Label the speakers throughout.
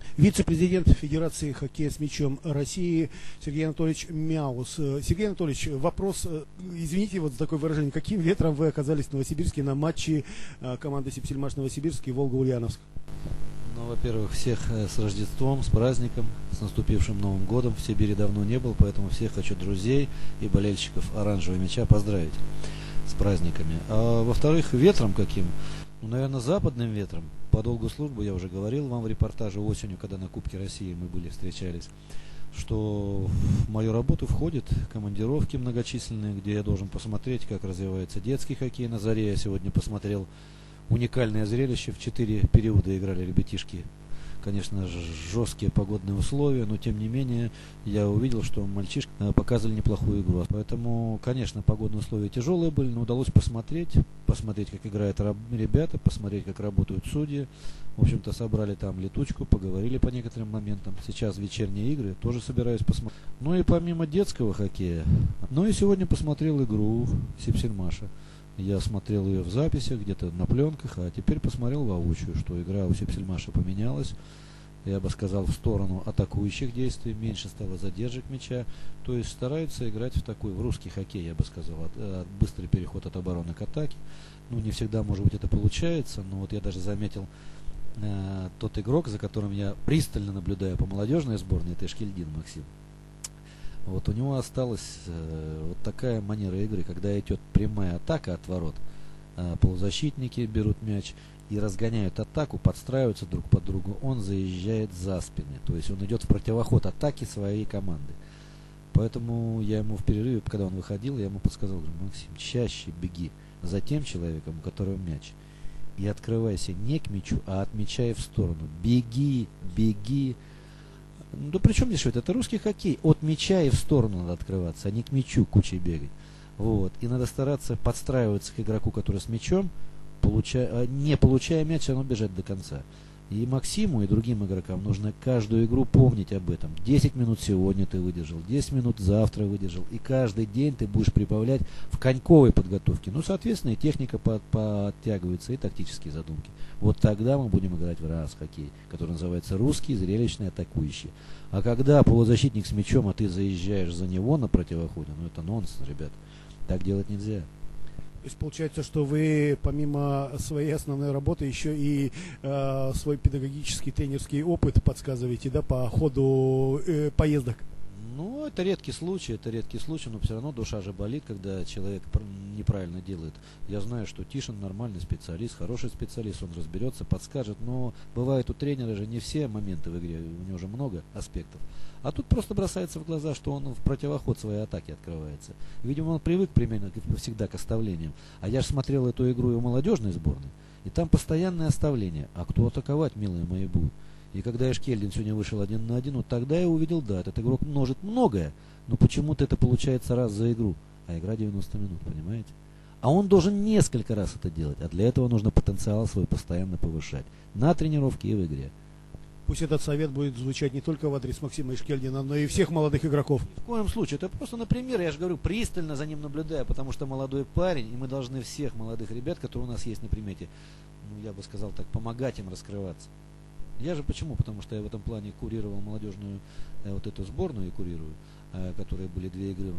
Speaker 1: Вице-президент Федерации хоккея с мячом России Сергей Анатольевич Мяус. Сергей Анатольевич, вопрос, извините вот за такое выражение, каким ветром вы оказались в Новосибирске на матче команды Сипсельмаш Новосибирск и Волга-Ульяновск?
Speaker 2: Ну, во-первых, всех с Рождеством, с праздником, с наступившим Новым годом. В Сибири давно не был, поэтому всех хочу друзей и болельщиков оранжевого мяча поздравить с праздниками. А во-вторых, ветром каким? Ну, наверное, западным ветром. По долгу службы я уже говорил вам в репортаже осенью, когда на Кубке России мы встречались, что в мою работу входят командировки многочисленные, где я должен посмотреть, как развивается детский хоккей на Заре. Я сегодня посмотрел уникальное зрелище. В 4 периода играли ребятишки. Конечно, жесткие погодные условия, но тем не менее я увидел, что мальчишки показывали неплохую игру. Поэтому, конечно, погодные условия тяжелые были, но удалось посмотреть, как играют ребята, посмотреть, как работают судьи. В общем-то, собрали там летучку, поговорили по некоторым моментам. Сейчас вечерние игры, тоже собираюсь посмотреть. Ну и помимо детского хоккея, ну и сегодня посмотрел игру Сипсельмаша. Я смотрел ее в записях, где-то на пленках, а теперь посмотрел воочию, что игра у Сипсельмаша поменялась. Я бы сказал, в сторону атакующих действий, меньше стало задержек мяча. То есть стараются играть в русский хоккей, я бы сказал, быстрый переход от обороны к атаке. Ну, не всегда, может быть, это получается, но вот я даже заметил тот игрок, за которым я пристально наблюдаю по молодежной сборной, это Эшкельдин Максим. Вот у него осталась вот такая манера игры, когда идет прямая атака от ворот, полузащитники берут мяч и разгоняют атаку, подстраиваются друг под друга, он заезжает за спины, то есть он идет в противоход атаки своей команды. Поэтому я ему в перерыве, когда он выходил, я ему подсказал, говорю: Максим, чаще беги за тем человеком, у которого мяч, и открывайся не к мячу, а от мяча и в сторону. Беги, беги. Ну, при чем здесь это русский хоккей. От мяча и в сторону надо открываться, а не к мячу кучей бегать. Вот. И надо стараться подстраиваться к игроку, который с мячом, не получая мяч, а бежать до конца. И Максиму, и другим игрокам нужно каждую игру помнить об этом. 10 минут сегодня ты выдержал, 10 минут завтра выдержал. И каждый день ты будешь прибавлять в коньковой подготовке. Ну, соответственно, и техника подтягивается, и тактические задумки. Вот тогда мы будем играть в раз хоккей, который называется русский, зрелищный, атакующий. А когда полузащитник с мячом, а ты заезжаешь за него на противоходе, ну это нонсенс, ребят. Так делать нельзя.
Speaker 1: То есть получается, что вы помимо своей основной работы еще и свой педагогический тренерский опыт подсказываете, да, по ходу поездок?
Speaker 2: Ну, это редкий случай, но все равно душа же болит, когда человек неправильно делает. Я знаю, что Тишин нормальный специалист, хороший специалист, он разберется, подскажет, но бывает у тренера же не все моменты в игре, у него же много аспектов. А тут просто бросается в глаза, что он в противоход своей атаки открывается. Видимо, он привык примерно всегда к оставлениям. А я же смотрел эту игру и у молодежной сборной, и там постоянное оставление. А кто атаковать, милые мои, будут? И когда Эшкельдин сегодня вышел 1 на 1, вот тогда я увидел, да, этот игрок множит многое, но почему-то это получается раз за игру, а игра 90 минут, понимаете? А он должен несколько раз это делать, а для этого нужно потенциал свой постоянно повышать на тренировке и в игре.
Speaker 1: Пусть этот совет будет звучать не только в адрес Максима Эшкельдина, но и всех молодых игроков.
Speaker 2: Ни в коем случае. Это просто, например, я же говорю, пристально за ним наблюдаю, потому что молодой парень, и мы должны всех молодых ребят, которые у нас есть на примете, ну, я бы сказал так, помогать им раскрываться. Я же почему? Потому что я в этом плане курировал молодежную вот эту сборную и курирую, которые были 2 игры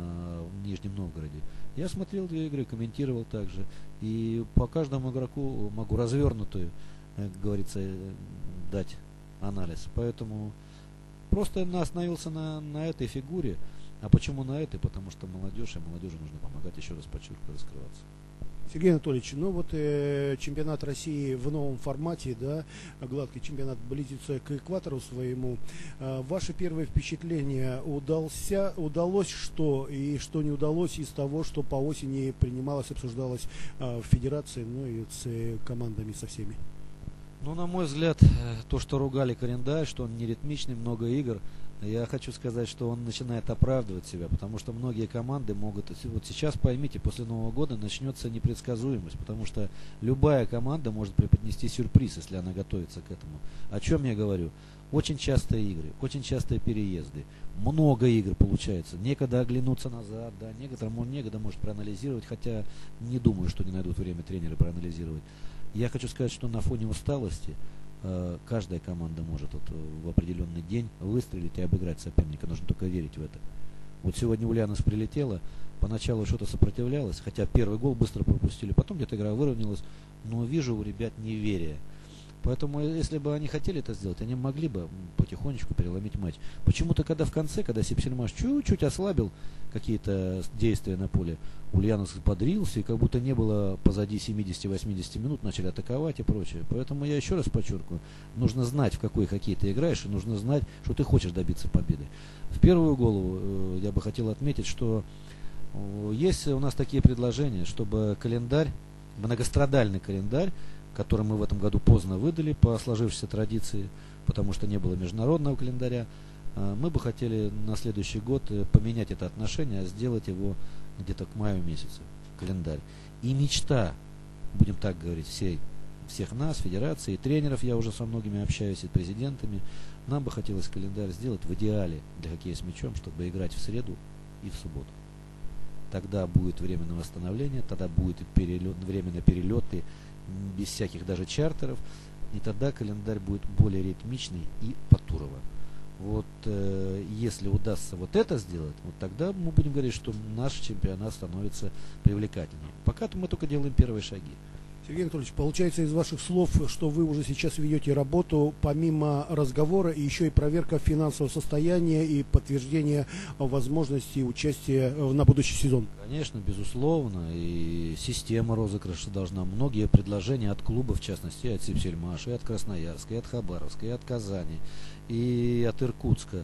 Speaker 2: в Нижнем Новгороде. Я смотрел 2 игры, комментировал также. И по каждому игроку могу развернутую, как говорится, дать анализ. Поэтому просто остановился на этой фигуре. А почему на этой? Потому что молодежи нужно помогать, еще раз подчеркиваю, раскрываться.
Speaker 1: Сергей Анатольевич, ну вот чемпионат России в новом формате, да, гладкий чемпионат близится к экватору своему. Ваши первые впечатления, удалось что и что не удалось из того, что по осени принималось, обсуждалось в федерации, ну и с командами со всеми?
Speaker 2: Ну, на мой взгляд, то, что ругали календарь, что он не ритмичный, много игр, я хочу сказать, что он начинает оправдывать себя, потому что многие команды могут... Вот сейчас, поймите, после Нового года начнется непредсказуемость, потому что любая команда может преподнести сюрприз, если она готовится к этому. О чем я говорю? Очень частые игры, очень частые переезды, много игр получается, некогда оглянуться назад, да, некогда может проанализировать, хотя не думаю, что не найдут время тренеры проанализировать. Я хочу сказать, что на фоне усталости каждая команда может вот в определенный день выстрелить и обыграть соперника. Нужно только верить в это. Вот сегодня Ульяновск прилетела, поначалу что-то сопротивлялась, хотя первый гол быстро пропустили, потом где-то игра выровнялась, но вижу у ребят неверие. Поэтому, если бы они хотели это сделать, они могли бы потихонечку переломить матч. Почему-то, когда в конце, когда Сипсельмаш чуть-чуть ослабил какие-то действия на поле, Ульяновск бодрился, и как будто не было позади 70-80 минут, начали атаковать и прочее. Поэтому я еще раз подчеркиваю, нужно знать, в какой хоккей ты играешь, и нужно знать, что ты хочешь добиться победы. В первую голову я бы хотел отметить, что есть у нас такие предложения, чтобы календарь, многострадальный календарь, который мы в этом году поздно выдали по сложившейся традиции, потому что не было международного календаря, мы бы хотели на следующий год поменять это отношение, сделать его где-то к маю месяцу, календарь. И мечта, будем так говорить, всех нас, федерации, тренеров, я уже со многими общаюсь, и президентами, нам бы хотелось календарь сделать в идеале для хоккея с мячом, чтобы играть в среду и в субботу. Тогда будет время на восстановление, тогда будет время на перелеты, без всяких даже чартеров, и тогда календарь будет более ритмичный и потурово. Вот если удастся вот это сделать, вот тогда мы будем говорить, что наш чемпионат становится привлекательнее. Пока-то мы только делаем первые шаги.
Speaker 1: Сергей Анатольевич, получается из ваших слов, что вы уже сейчас ведете работу помимо разговора и еще и проверка финансового состояния и подтверждение возможности участия на будущий сезон.
Speaker 2: Конечно, безусловно, и система розыгрыша должна. Многие предложения от клуба, в частности, от Сипсельмаша, и от Красноярска, и от Хабаровска, и от Казани, и от Иркутска.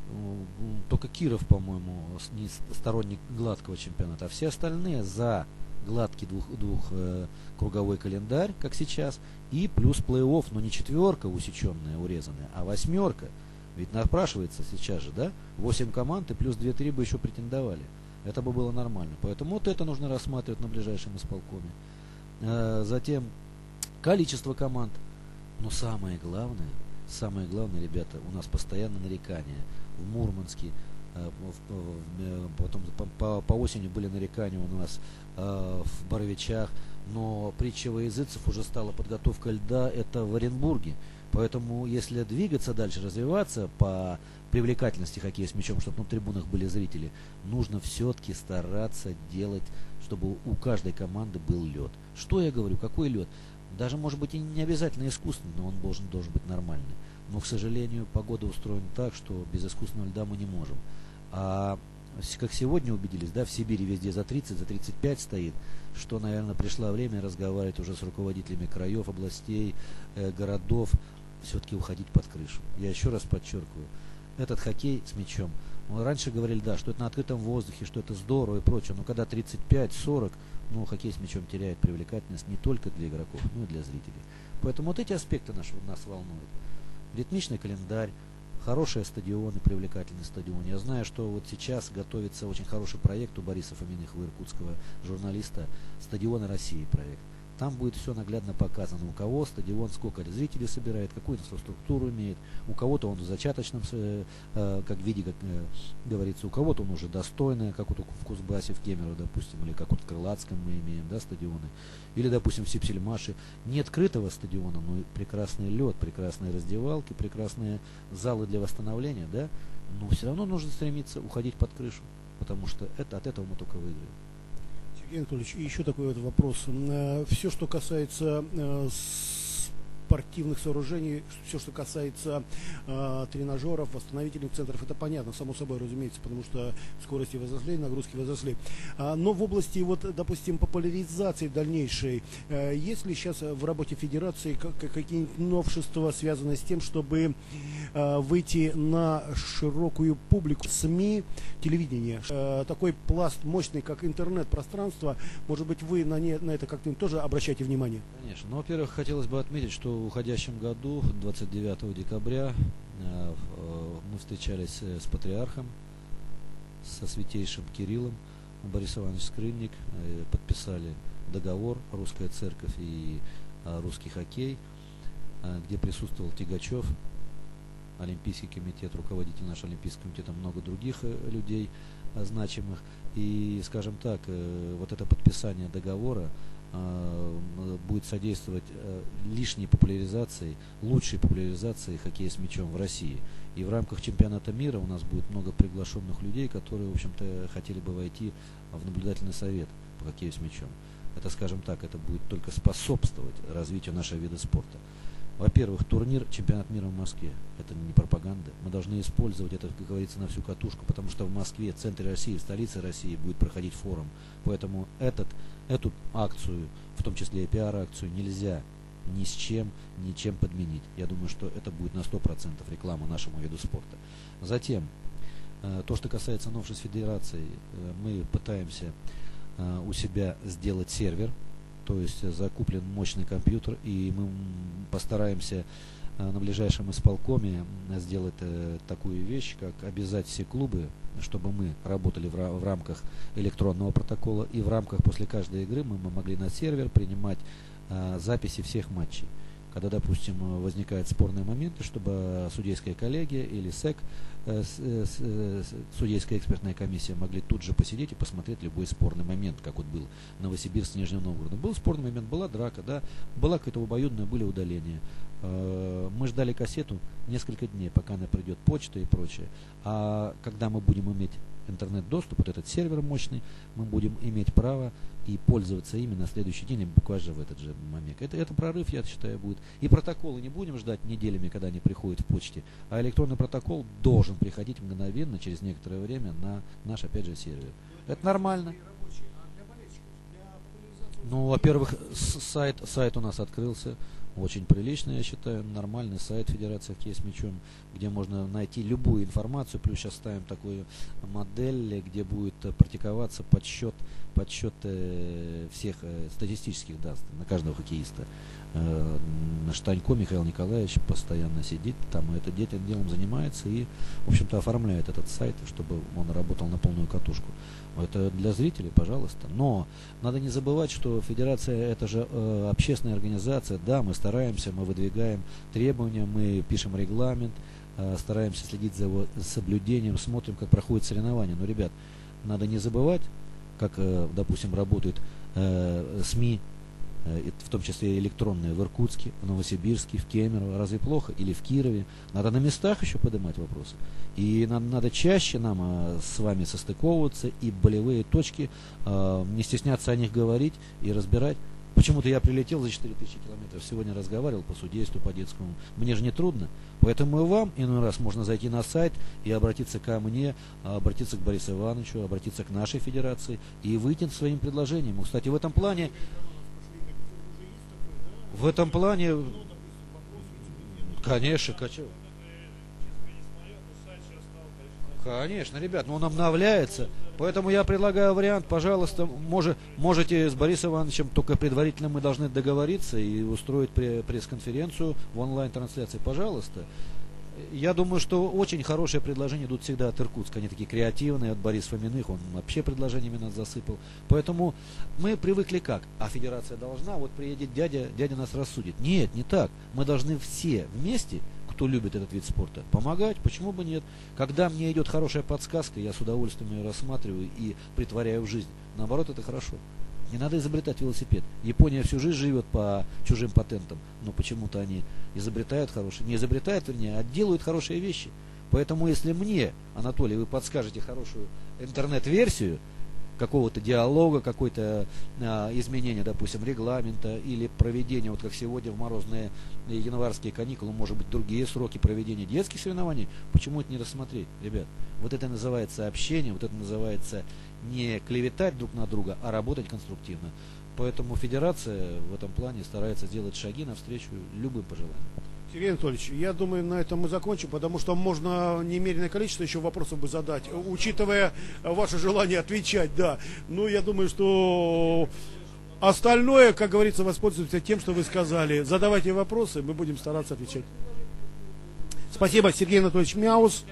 Speaker 2: Только Киров, по-моему, не сторонник гладкого чемпионата, а все остальные за гладкий двухкруговой календарь, как сейчас, и плюс плей-офф, но не четверка усеченная, урезанная, а восьмерка. Ведь напрашивается сейчас же, да? 8 команд и плюс 2-3 бы еще претендовали. Это бы было нормально. Поэтому вот это нужно рассматривать на ближайшем исполкоме. Затем количество команд. Но самое главное, ребята, у нас постоянно нарекания. В Мурманске, потом по осени были нарекания у нас в Боровичах, но притча во языцев уже стала подготовка льда, это в Оренбурге. Поэтому если двигаться дальше, развиваться по привлекательности хоккея с мячом, чтобы на трибунах были зрители, нужно все-таки стараться делать, чтобы у каждой команды был лед. Что я говорю, какой лед? Даже может быть и не обязательно искусственный, но он должен быть нормальный. Но, к сожалению, погода устроена так, что без искусственного льда мы не можем. А как сегодня убедились, да, в Сибири везде за 30, за 35 стоит, что, наверное, пришло время разговаривать уже с руководителями краев, областей, городов, все-таки уходить под крышу. Я еще раз подчеркиваю, этот хоккей с мячом, раньше говорили, да, что это на открытом воздухе, что это здорово и прочее, но когда 35-40, ну, хоккей с мячом теряет привлекательность не только для игроков, но и для зрителей. Поэтому вот эти аспекты нас волнуют. Ритмичный календарь, хорошие стадионы, привлекательный стадион. Я знаю, что вот сейчас готовится очень хороший проект у Бориса Фоминых, иркутского журналиста, «Стадионы России» проект. Там будет все наглядно показано, у кого стадион, сколько зрителей собирает, какую инфраструктуру имеет. У кого-то он в зачаточном как виде, как говорится, у кого-то он уже достойный, как вот в Кузбассе, в Кемерово, допустим, или как вот в Крылатском мы имеем, да, стадионы. Или, допустим, в Сипсельмаше. Не открытого стадиона, но прекрасный лед, прекрасные раздевалки, прекрасные залы для восстановления, да. Но все равно нужно стремиться уходить под крышу, потому что от этого мы только выиграем.
Speaker 1: Сергей Анатольевич, и еще такой вот вопрос. Все, что касается спортивных сооружений, все, что касается тренажеров, восстановительных центров, это понятно, само собой, разумеется, потому что скорости возросли, нагрузки возросли. Но в области, вот, допустим, популяризации дальнейшей, есть ли сейчас в работе федерации какие-нибудь новшества, связанные с тем, чтобы выйти на широкую публику, СМИ, телевидение, такой пласт мощный, как интернет-пространство, может быть, вы на это как-то тоже обращаете внимание?
Speaker 2: Конечно. Ну, во-первых, хотелось бы отметить, что в уходящем году, 29 декабря, мы встречались с патриархом, со святейшим Кириллом, Борис Иванович Скрынник, подписали договор «Русская церковь» и «Русский хоккей», где присутствовал Тягачев, Олимпийский комитет, руководитель нашего Олимпийского комитета, много других людей значимых. И, скажем так, вот это подписание договора, будет содействовать лишней популяризации, лучшей популяризации хоккея с мячом в России. И в рамках чемпионата мира у нас будет много приглашенных людей, которые, в общем-то, хотели бы войти в наблюдательный совет по хоккею с мячом. Это, скажем так, это будет только способствовать развитию нашего вида спорта. Во-первых, турнир чемпионат мира в Москве. Это не пропаганда. Мы должны использовать это, как говорится, на всю катушку, потому что в Москве, в центре России, в столице России будет проходить форум. Поэтому эту акцию, в том числе и пиар-акцию, нельзя ни с чем, ничем подменить. Я думаю, что это будет на 100% реклама нашему виду спорта. Затем, то, что касается новшеств федерации, мы пытаемся у себя сделать сервер. То есть закуплен мощный компьютер, и мы постараемся на ближайшем исполкоме сделать такую вещь, как обязать все клубы, чтобы мы работали в рамках электронного протокола, и в рамках после каждой игры мы могли на сервер принимать записи всех матчей. Когда, допустим, возникают спорные моменты, чтобы судейская коллегия или СЭК, судейская экспертная комиссия, могли тут же посидеть и посмотреть любой спорный момент, как вот был Новосибирск с Нижним Новгородом. Был спорный момент, была драка, да, была какая-то обоюдная, были удаления. Мы ждали кассету несколько дней, пока она придет, почта и прочее. А когда мы будем иметь интернет-доступ, вот этот сервер мощный, мы будем иметь право и пользоваться ими на следующий день, буквально в этот же момент. Это прорыв, я считаю, будет. И протоколы не будем ждать неделями, когда они приходят в почте, а электронный протокол должен приходить мгновенно, через некоторое время, на наш, опять же, сервер. Это нормально. Ну, во-первых, сайт у нас открылся. Очень приличный, я считаю, нормальный сайт Федерации хоккея с мячом, где можно найти любую информацию. Плюс сейчас ставим такую модель, где будет практиковаться подсчет всех статистических данных на каждого хоккеиста. Штанько Михаил Николаевич постоянно сидит там, и этим делом занимается и, в общем-то, оформляет этот сайт, чтобы он работал на полную катушку. Это для зрителей, пожалуйста. Но надо не забывать, что Федерация это же общественная организация. Да, мы стараемся, мы выдвигаем требования, мы пишем регламент, стараемся следить за его соблюдением, смотрим, как проходят соревнования. Но, ребят, надо не забывать, как, допустим, работают СМИ, в том числе электронные, в Иркутске, в Новосибирске, в Кемерово. Разве плохо? Или в Кирове. Надо на местах еще поднимать вопросы. И надо чаще нам с вами состыковываться и болевые точки, не стесняться о них говорить и разбирать. Почему-то я прилетел за 4000 километров, сегодня разговаривал по судейству, по детскому. Мне же не трудно. Поэтому и вам иной раз можно зайти на сайт и обратиться ко мне, обратиться к Борису Ивановичу, обратиться к нашей федерации и выйти с своим предложением. Кстати, в этом плане, конечно, конечно, ребят, но он обновляется. Поэтому я предлагаю вариант, пожалуйста, можете с Борисом Ивановичем, только предварительно мы должны договориться и устроить пресс-конференцию в онлайн-трансляции, пожалуйста. Я думаю, что очень хорошие предложения идут всегда от Иркутска. Они такие креативные, от Бориса Фоминых, он вообще предложениями нас засыпал. Поэтому мы привыкли как? А федерация должна, вот приедет дядя нас рассудит. Нет, не так. Мы должны все вместе, кто любит этот вид спорта, помогать, почему бы нет. Когда мне идет хорошая подсказка, я с удовольствием ее рассматриваю и притворяю в жизнь. Наоборот, это хорошо. Не надо изобретать велосипед. Япония всю жизнь живет по чужим патентам, но почему-то они изобретают хорошие. Не изобретают, вернее, а делают хорошие вещи. Поэтому, если мне, Анатолий, вы подскажете хорошую интернет-версию какого-то диалога, какое-то изменение, допустим, регламента или проведение, вот как сегодня в морозные январские каникулы, может быть, другие сроки проведения детских соревнований, почему это не рассмотреть, ребят? Вот это называется общение, вот это называется не клеветать друг на друга, а работать конструктивно. Поэтому федерация в этом плане старается сделать шаги навстречу любым пожеланиям.
Speaker 1: Сергей Анатольевич, я думаю, на этом мы закончим, потому что можно немереное количество еще вопросов бы задать, учитывая ваше желание отвечать, да. Но я думаю, что остальное, как говорится, воспользуемся тем, что вы сказали. Задавайте вопросы, мы будем стараться отвечать. Спасибо, Сергей Анатольевич Мяус.